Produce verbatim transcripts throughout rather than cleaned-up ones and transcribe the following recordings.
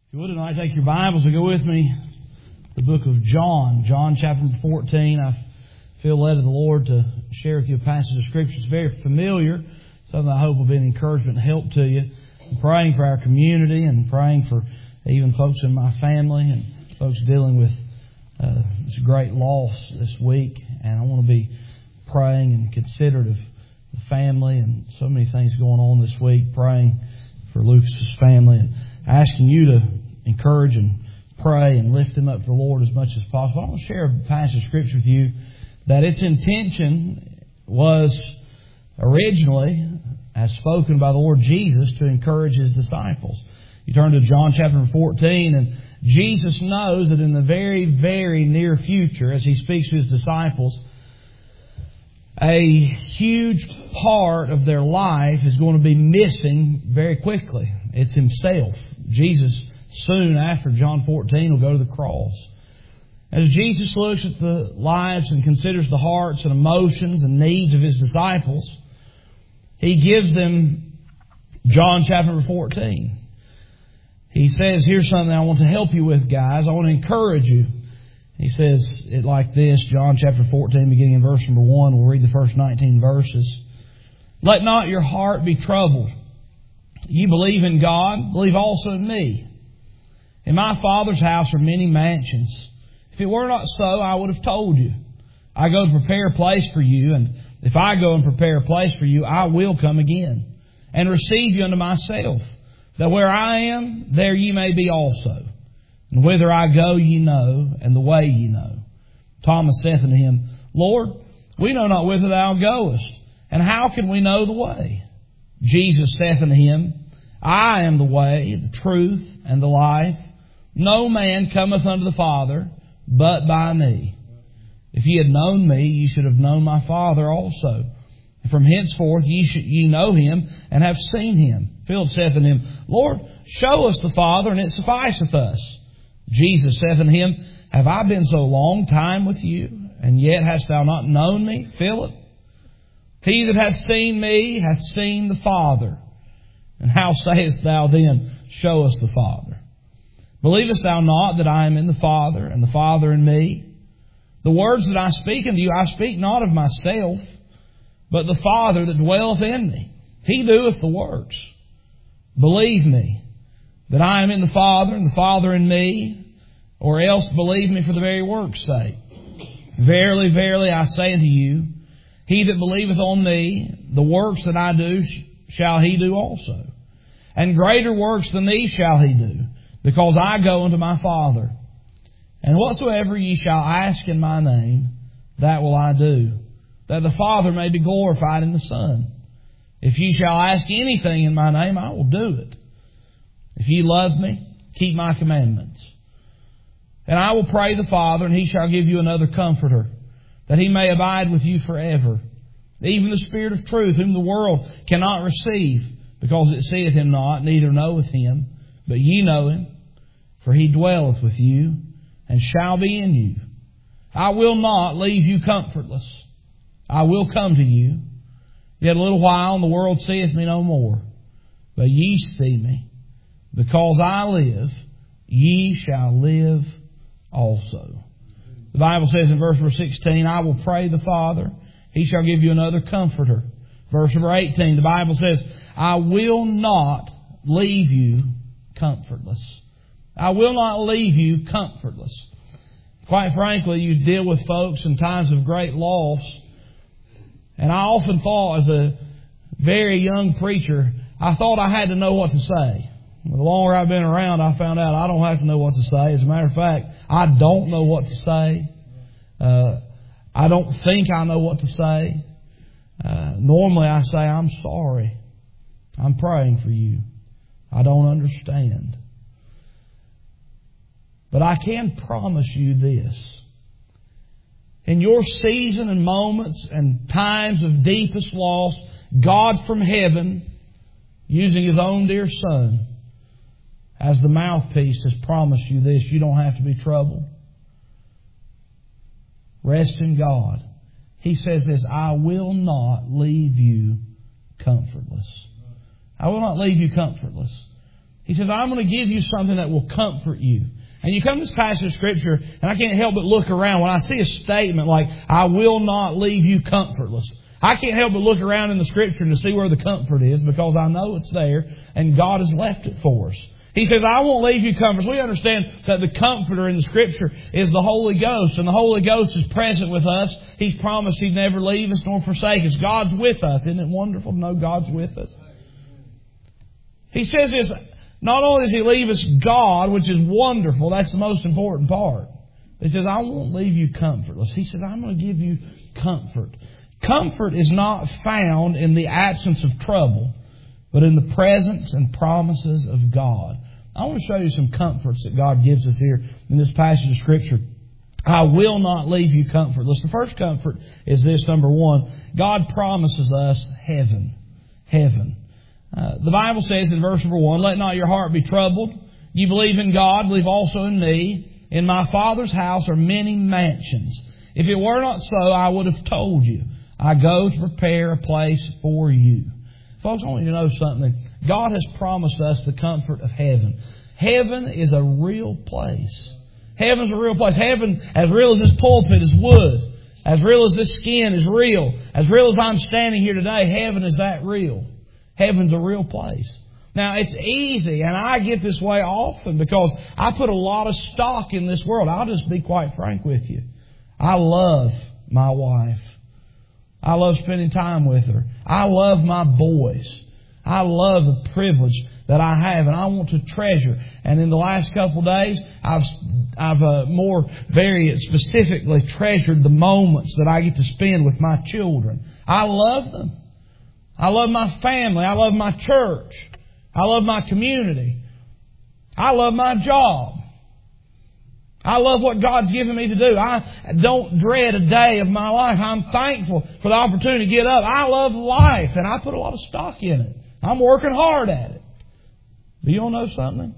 If you would tonight, take your Bibles and go with me to the book of John. John chapter fourteen. I feel led of the Lord to share with you a passage of Scripture. It's very familiar. Something I hope will be an encouragement and help to you. I'm praying for our community and praying for even folks in my family and folks dealing with uh, this great loss this week. And I want to be praying and considerate of the family and so many things going on this week. Praying for Lucas's family and asking you to encourage and pray and lift them up to the Lord as much as possible. I want to share a passage of Scripture with you that its intention was originally, as spoken by the Lord Jesus, to encourage His disciples. You turn to John chapter fourteen, and Jesus knows that in the very, very near future, as He speaks to His disciples, a huge part of their life is going to be missing very quickly. It's Himself. Jesus, soon after John fourteen, will go to the cross. As Jesus looks at the lives and considers the hearts and emotions and needs of His disciples, He gives them John chapter fourteen. He says, here's something I want to help you with, guys. I want to encourage you. He says it like this, John chapter fourteen, beginning in verse number one. We'll read the first nineteen verses. Let not your heart be troubled. You believe in God, believe also in me. In my Father's house are many mansions. If it were not so, I would have told you. I go to prepare a place for you, and if I go and prepare a place for you, I will come again and receive you unto myself, that where I am, there ye may be also. And whither I go ye know, and the way ye know. Thomas saith unto Him, Lord, we know not whither Thou goest, and how can we know the way? Jesus saith unto him, I am the way, the truth, and the life. No man cometh unto the Father but by me. If ye had known me, ye should have known my Father also. And from henceforth ye, should, ye know Him, and have seen Him. Philip saith unto Him, Lord, show us the Father, and it sufficeth us. Jesus saith unto him, Have I been so long time with you, and yet hast thou not known me, Philip? He that hath seen me hath seen the Father. And how sayest thou then, Show us the Father? Believest thou not that I am in the Father, and the Father in me? The words that I speak unto you, I speak not of myself, but the Father that dwelleth in me. He doeth the works. Believe me that I am in the Father, and the Father in me, or else believe me for the very work's sake. Verily, verily, I say unto you, He that believeth on me, the works that I do shall he do also. And greater works than these shall he do, because I go unto my Father. And whatsoever ye shall ask in my name, that will I do, that the Father may be glorified in the Son. If ye shall ask anything in my name, I will do it. If ye love me, keep my commandments. And I will pray the Father, and He shall give you another Comforter, that He may abide with you forever. Even the Spirit of truth, whom the world cannot receive, because it seeth Him not, neither knoweth Him. But ye know Him, for He dwelleth with you, and shall be in you. I will not leave you comfortless. I will come to you. Yet a little while, and the world seeth me no more. But ye see me. Because I live, ye shall live also. The Bible says in verse number sixteen, I will pray the Father, He shall give you another Comforter. Verse number eighteen, the Bible says, I will not leave you comfortless. I will not leave you comfortless. Quite frankly, you deal with folks in times of great loss. And I often thought, as a very young preacher, I thought I had to know what to say. The longer I've been around, I found out I don't have to know what to say. As a matter of fact, I don't know what to say. Uh, I don't think I know what to say. Uh, normally I say, I'm sorry. I'm praying for you. I don't understand. But I can promise you this. In your season and moments and times of deepest loss, God from heaven, using His own dear Son, as the mouthpiece, has promised you this. You don't have to be troubled. Rest in God. He says this, I will not leave you comfortless. I will not leave you comfortless. He says, I'm going to give you something that will comfort you. And you come to this passage of Scripture, and I can't help but look around. When I see a statement like, I will not leave you comfortless, I can't help but look around in the Scripture to see where the comfort is, because I know it's there, and God has left it for us. He says, I won't leave you comfortless. We understand that the Comforter in the Scripture is the Holy Ghost, and the Holy Ghost is present with us. He's promised He'd never leave us nor forsake us. God's with us. Isn't it wonderful to know God's with us? He says this, not only does He leave us God, which is wonderful, that's the most important part. He says, I won't leave you comfortless. He says, I'm going to give you comfort. Comfort is not found in the absence of trouble, but in the presence and promises of God. I want to show you some comforts that God gives us here in this passage of Scripture. I will not leave you comfortless. The first comfort is this, number one. God promises us heaven. Heaven. Uh, the Bible says in verse number one, let not your heart be troubled. You believe in God, believe also in me. In my Father's house are many mansions. If it were not so, I would have told you. I go to prepare a place for you. Folks, I want you to know something. God has promised us the comfort of heaven. Heaven is a real place. Heaven's a real place. Heaven, as real as this pulpit, is wood. As real as this skin is real. As real as I'm standing here today, heaven is that real. Heaven's a real place. Now, it's easy, and I get this way often because I put a lot of stock in this world. I'll just be quite frank with you. I love my wife. I love spending time with her. I love my boys. I love the privilege that I have, and I want to treasure. And in the last couple of days, I've I've uh, more very specifically treasured the moments that I get to spend with my children. I love them. I love my family. I love my church. I love my community. I love my job. I love what God's given me to do. I don't dread a day of my life. I'm thankful for the opportunity to get up. I love life, and I put a lot of stock in it. I'm working hard at it. But you don't know something?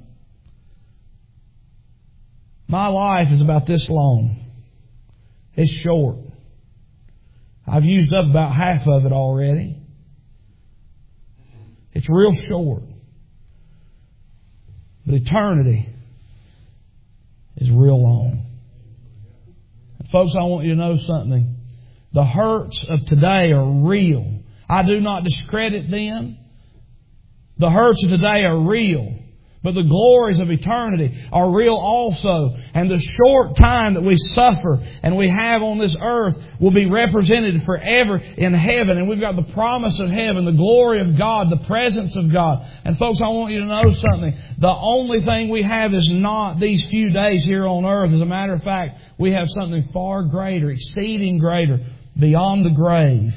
My life is about this long. It's short. I've used up about half of it already. It's real short. But eternity is real long. And folks, I want you to know something. The hurts of today are real. I do not discredit them. The hurts of today are real. But the glories of eternity are real also. And the short time that we suffer and we have on this earth will be represented forever in heaven. And we've got the promise of heaven, the glory of God, the presence of God. And folks, I want you to know something. The only thing we have is not these few days here on earth. As a matter of fact, we have something far greater, exceeding greater, beyond the grave.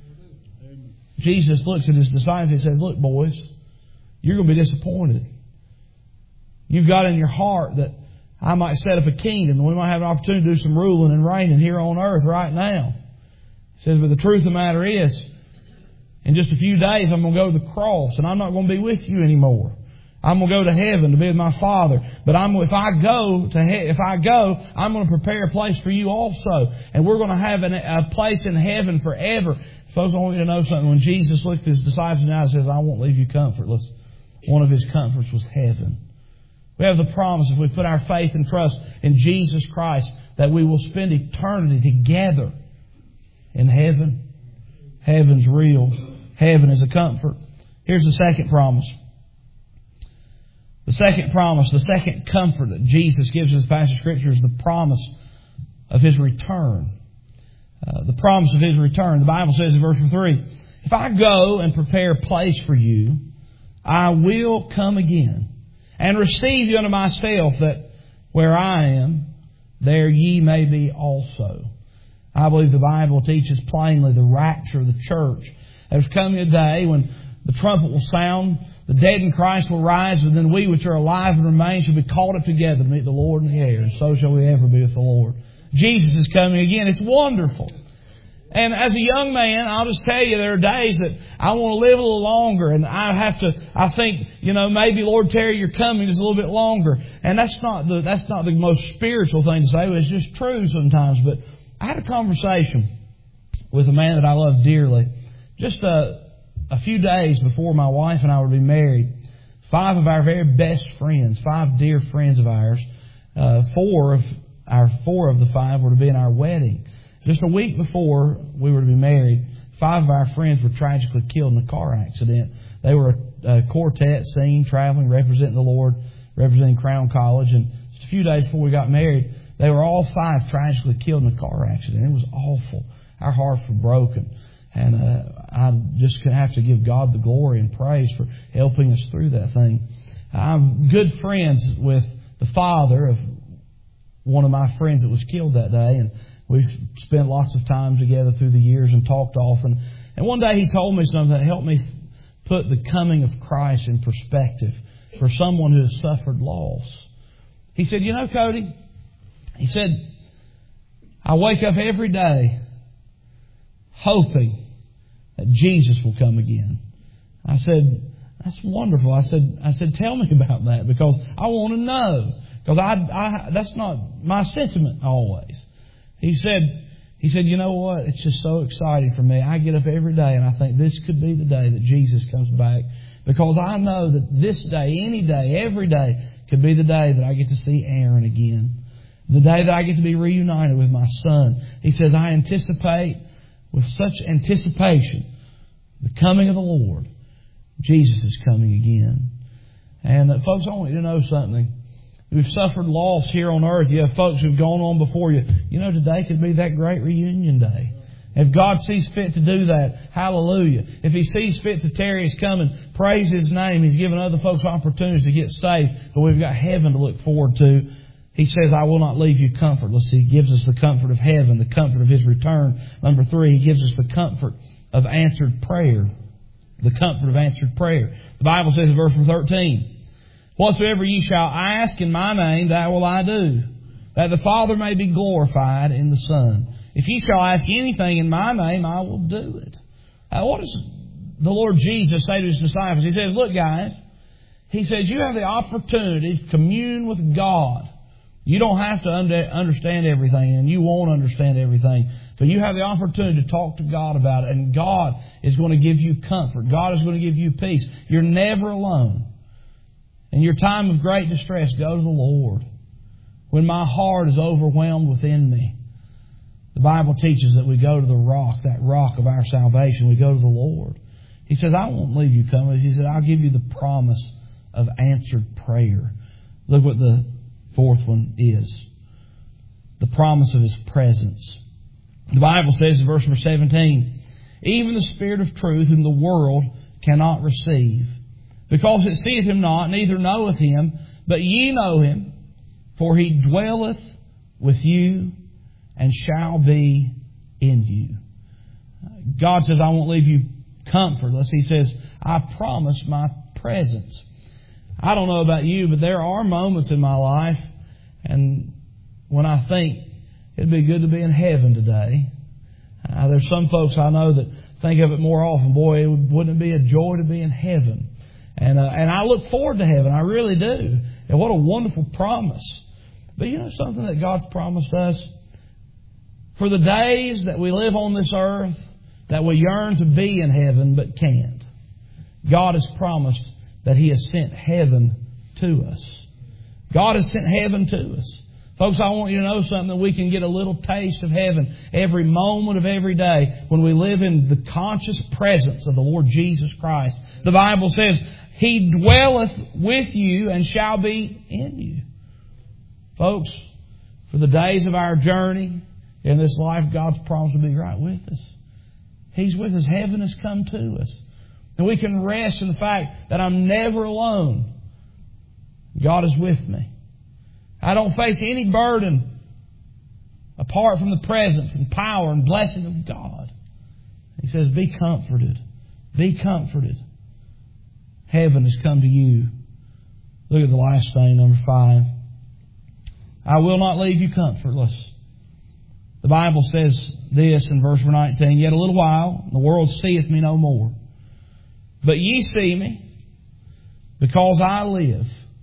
Jesus looks at His disciples and says, look, boys, you're going to be disappointed. You've got in your heart that I might set up a kingdom and we might have an opportunity to do some ruling and reigning here on earth right now. He says, but the truth of the matter is, in just a few days I'm going to go to the cross and I'm not going to be with you anymore. I'm going to go to heaven to be with my Father. But I'm, if I go to he, if I go, I'm going to prepare a place for you also. And we're going to have an, a place in heaven forever. Folks, I want you to know something. When Jesus looked at His disciples and says, I won't leave you comfortless, one of His comforts was heaven. We have the promise, if we put our faith and trust in Jesus Christ, that we will spend eternity together in heaven. Heaven's real. Heaven is a comfort. Here's the second promise. The second promise, the second comfort that Jesus gives in this passage of Scripture is the promise of His return. Uh, the promise of His return. The Bible says in verse three, if I go and prepare a place for you, I will come again and receive you unto myself, that where I am, there ye may be also. I believe the Bible teaches plainly the rapture of the church. There's coming a day when the trumpet will sound, the dead in Christ will rise, and then we which are alive and remain shall be caught up together to meet the Lord in the air, and so shall we ever be with the Lord. Jesus is coming again. It's wonderful. And as a young man, I'll just tell you, there are days that I want to live a little longer, and I have to, I think, you know, maybe, Lord, Terry, you're coming just a little bit longer. And that's not the, that's not the most spiritual thing to say, but it's just true sometimes. But I had a conversation with a man that I love dearly just a, a few days before my wife and I would be married. five of our very best friends, five dear friends of ours, uh, four of our four of the five were to be in our wedding. Just a week before we were to be married, five of our friends were tragically killed in a car accident. They were a, a quartet singing, traveling, representing the Lord, representing Crown College. And just a few days before we got married, they were all five tragically killed in a car accident. It was awful. Our hearts were broken. And uh, I just have to give God the glory and praise for helping us through that thing. I'm good friends with the father of one of my friends that was killed that day. And we've spent lots of time together through the years and talked often. And one day he told me something that helped me put the coming of Christ in perspective for someone who has suffered loss. He said, you know, Cody, he said, I wake up every day hoping that Jesus will come again. I said, that's wonderful. I said, I said, tell me about that because I want to know. Because I, I, that's not my sentiment always. He said, he said, you know what? It's just so exciting for me. I get up every day and I think this could be the day that Jesus comes back. Because I know that this day, any day, every day could be the day that I get to see Aaron again. The day that I get to be reunited with my son. He says, I anticipate with such anticipation the coming of the Lord. Jesus is coming again. And uh, folks, I want you to know something. We've suffered loss here on earth. You have folks who've gone on before you. You know, today could be that great reunion day. If God sees fit to do that, hallelujah. If He sees fit to tarry His coming, praise His name. He's given other folks opportunities to get saved. But we've got heaven to look forward to. He says, I will not leave you comfortless. He gives us the comfort of heaven, the comfort of His return. Number three, He gives us the comfort of answered prayer. The comfort of answered prayer. The Bible says in verse thirteen, whatsoever ye shall ask in my name, that will I do, that the Father may be glorified in the Son. If ye shall ask anything in my name, I will do it. Now, what does the Lord Jesus say to His disciples? He says, look, guys, He says, you have the opportunity to commune with God. You don't have to understand everything, and you won't understand everything. But you have the opportunity to talk to God about it, and God is going to give you comfort. God is going to give you peace. You're never alone. In your time of great distress, go to the Lord. When my heart is overwhelmed within me, the Bible teaches that we go to the rock, that rock of our salvation. We go to the Lord. He says, I won't leave you coming. He said, I'll give you the promise of answered prayer. Look what the fourth one is. The promise of His presence. The Bible says in verse number seventeen, even the Spirit of truth whom the world cannot receive, because it seeth Him not, neither knoweth Him, but ye know Him, for He dwelleth with you and shall be in you. God says, I won't leave you comfortless. He says, I promise my presence. I don't know about you, but there are moments in my life, and when I think it'd be good to be in heaven today. Uh, there's some folks I know that think of it more often. Boy, it would, wouldn't it be a joy to be in heaven? And uh, and I look forward to heaven. I really do. And what a wonderful promise. But you know something that God's promised us? For the days that we live on this earth, that we yearn to be in heaven but can't, God has promised that He has sent heaven to us. God has sent heaven to us. Folks, I want you to know something, that we can get a little taste of heaven every moment of every day when we live in the conscious presence of the Lord Jesus Christ. The Bible says, He dwelleth with you and shall be in you. Folks, for the days of our journey in this life, God's promised to be right with us. He's with us. Heaven has come to us. And we can rest in the fact that I'm never alone. God is with me. I don't face any burden apart from the presence and power and blessing of God. He says, be comforted. Be comforted. Heaven has come to you. Look at the last thing, number five. I will not leave you comfortless. The Bible says this in verse nineteen, yet a little while, the world seeth me no more. But ye see me, because I live,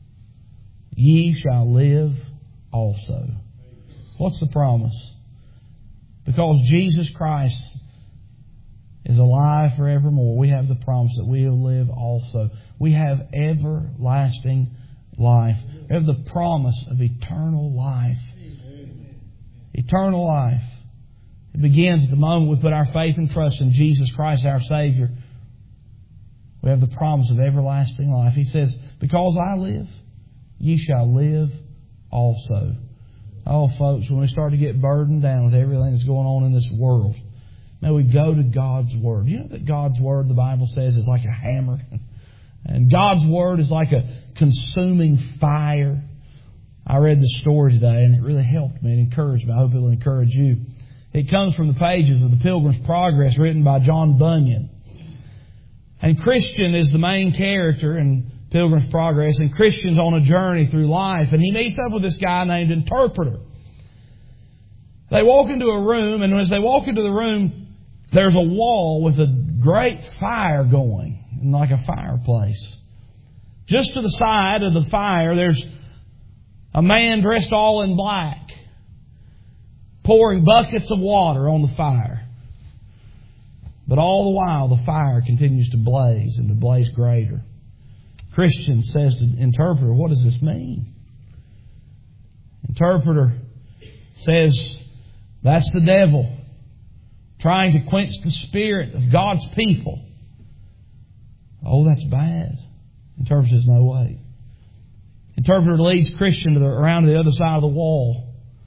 ye shall live also. What's the promise? Because Jesus Christ is alive forevermore, we have the promise that we will live also. We have everlasting life. We have the promise of eternal life. Eternal life. It begins at the moment we put our faith and trust in Jesus Christ, our Savior. We have the promise of everlasting life. He says, because I live, ye shall live also. Oh, folks, when we start to get burdened down with everything that's going on in this world, may we go to God's Word. You know that God's Word, the Bible says, is like a hammer. And God's Word is like a consuming fire. I read the story today and it really helped me and encouraged me. I hope it will encourage you. It comes from the pages of the Pilgrim's Progress written by John Bunyan. And Christian is the main character in Pilgrim's Progress, and Christian's on a journey through life, and he meets up with this guy named Interpreter. They walk into a room, and as they walk into the room, there's a wall with a great fire going, like a fireplace. Just to the side of the fire, there's a man dressed all in black, pouring buckets of water on the fire. But all the while, the fire continues to blaze and to blaze greater. Christian says to the Interpreter, what does this mean? Interpreter says, that's the devil trying to quench the spirit of God's people. Oh, that's bad. Interpreter says, no way. Interpreter leads Christian to the, around to the other side of the wall.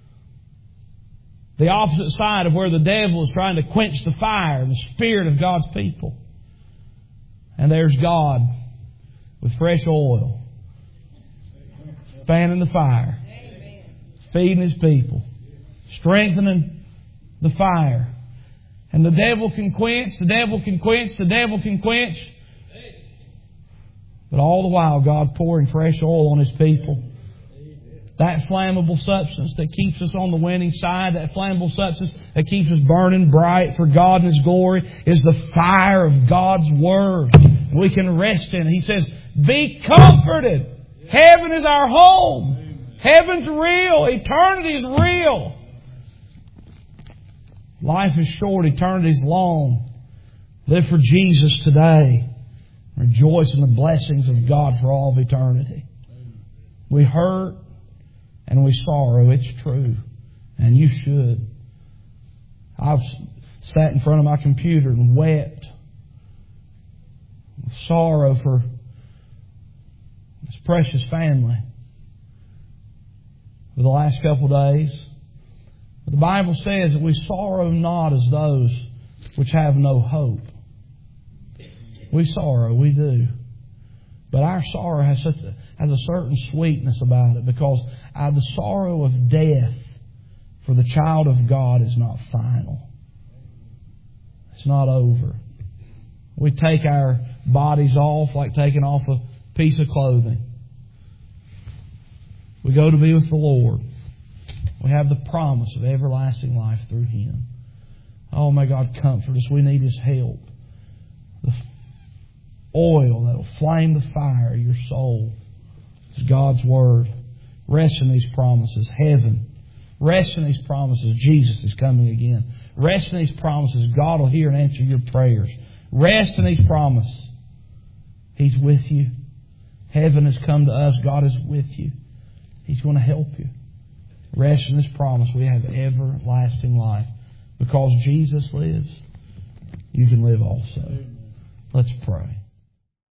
The opposite side of where the devil is trying to quench the fire, the spirit of God's people. And there's God with fresh oil, fanning the fire, feeding His people, strengthening the fire. And the devil can quench, the devil can quench, the devil can quench. But all the while, God's pouring fresh oil on His people. That flammable substance that keeps us on the winning side, that flammable substance that keeps us burning bright for God and His glory, is the fire of God's Word. And we can rest in it. He says, be comforted. Heaven is our home. Heaven's real. Eternity is real. Life is short. Eternity is long. Live for Jesus today. Rejoice in the blessings of God for all of eternity. We hurt and we sorrow. It's true. And you should. I've sat in front of my computer and wept with sorrow for this precious family for the last couple of days. But the Bible says that we sorrow not as those which have no hope. We sorrow, we do. But our sorrow has such a, has a certain sweetness about it, because uh, the sorrow of death for the child of God is not final. It's not over. We take our bodies off like taking off a piece of clothing. We go to be with the Lord. We have the promise of everlasting life through Him. Oh, may God comfort us. We need His help. The oil that will flame the fire of your soul is God's Word. Rest in these promises. Heaven. Rest in these promises. Jesus is coming again. Rest in these promises. God will hear and answer your prayers. Rest in these promises. He's with you. Heaven has come to us. God is with you. He's going to help you. Rest in this promise. We have everlasting life. Because Jesus lives, you can live also. Let's pray.